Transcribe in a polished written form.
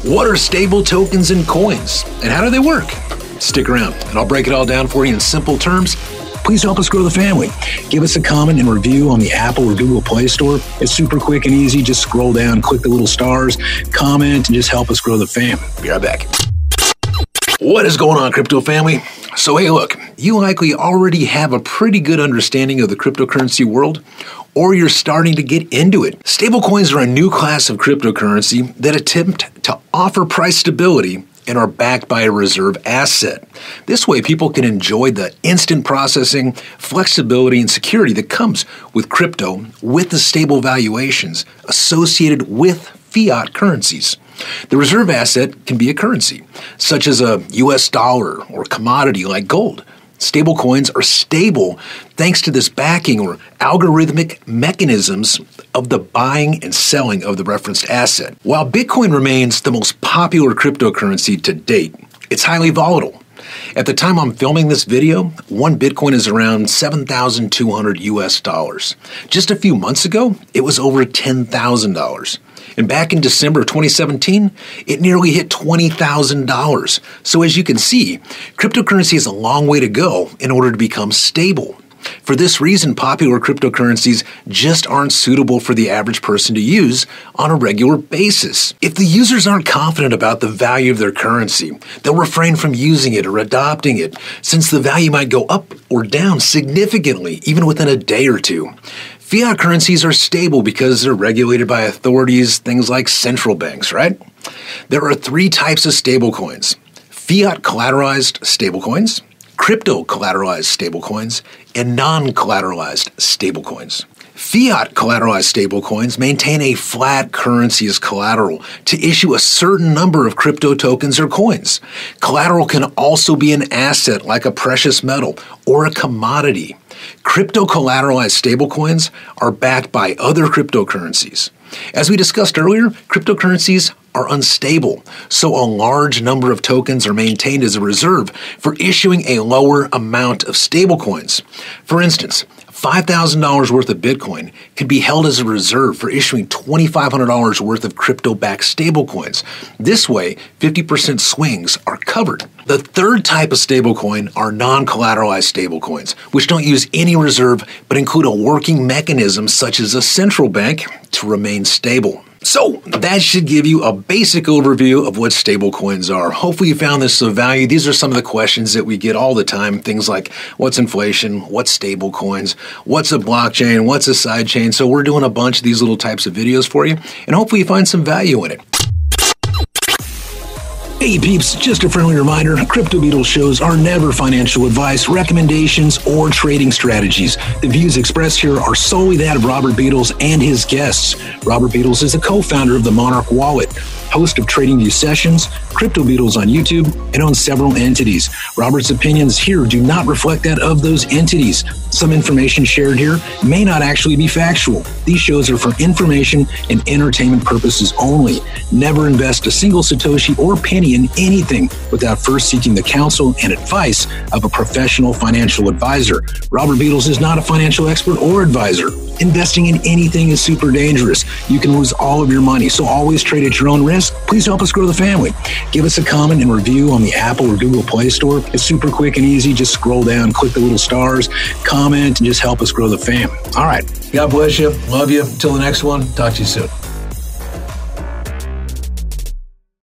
What are stable tokens and coins, and how do they work? Stick around, and I'll break it all down for you in simple terms. Please help us grow the family. Give us a comment and review on the Apple or Google Play Store. It's super quick and easy. Just scroll down, click the little stars, comment, and just help us grow the fam. Be right back. What is going on, crypto family? So hey, look, you likely already have a pretty good understanding of the cryptocurrency world, or you're starting to get into it. Stablecoins are a new class of cryptocurrency that attempt to offer price stability and are backed by a reserve asset. This way, people can enjoy the instant processing, flexibility, and security that comes with crypto with the stable valuations associated with fiat currencies. The reserve asset can be a currency, such as a US dollar or commodity like gold. Stablecoins are stable thanks to this backing or algorithmic mechanisms of the buying and selling of the referenced asset. While Bitcoin remains the most popular cryptocurrency to date, it's highly volatile. At the time I'm filming this video, one Bitcoin is around 7,200 US dollars. Just a few months ago, it was over $10,000. And back in December of 2017, it nearly hit $20,000. So as you can see, cryptocurrency has a long way to go in order to become stable. For this reason, popular cryptocurrencies just aren't suitable for the average person to use on a regular basis. If the users aren't confident about the value of their currency, they'll refrain from using it or adopting it, since the value might go up or down significantly, even within a day or two. Fiat currencies are stable because they're regulated by authorities, things like central banks, right? There are three types of stablecoins: fiat collateralized stablecoins, crypto collateralized stablecoins, and non-collateralized stablecoins. Fiat collateralized stablecoins maintain a flat currency as collateral to issue a certain number of crypto tokens or coins. Collateral can also be an asset like a precious metal or a commodity. Crypto collateralized stablecoins are backed by other cryptocurrencies. As we discussed earlier, cryptocurrencies are unstable, so a large number of tokens are maintained as a reserve for issuing a lower amount of stablecoins. For instance, $5,000 worth of Bitcoin can be held as a reserve for issuing $2,500 worth of crypto-backed stablecoins. This way, 50% swings are covered. The third type of stablecoin are non-collateralized stablecoins, which don't use any reserve but include a working mechanism such as a central bank to remain stable. So that should give you a basic overview of what stablecoins are. Hopefully you found this of value. These are some of the questions that we get all the time. Things like, what's inflation? What's stablecoins? What's a blockchain? What's a sidechain? So we're doing a bunch of these little types of videos for you, and hopefully you find some value in it. Hey peeps, just a friendly reminder, Crypto Beatles shows are never financial advice, recommendations, or trading strategies. The views expressed here are solely that of Robert Beatles and his guests. Robert Beatles is a co-founder of the Monarch Wallet, host of TradingView Sessions, Crypto Beatles on YouTube, and owns several entities. Robert's opinions here do not reflect that of those entities. Some information shared here may not actually be factual. These shows are for information and entertainment purposes only. Never invest a single Satoshi or penny in anything without first seeking the counsel and advice of a professional financial advisor. Robert Beatles is not a financial expert or advisor. Investing in anything is super dangerous. You can lose all of your money, so always trade at your own risk. Please help us grow the family. Give us a comment and review on the Apple or Google Play Store. It's super quick and easy. Just scroll down, click the little stars, comment, and just help us grow the fam. All right. God bless you. Love you. Until the next one. Talk to you soon.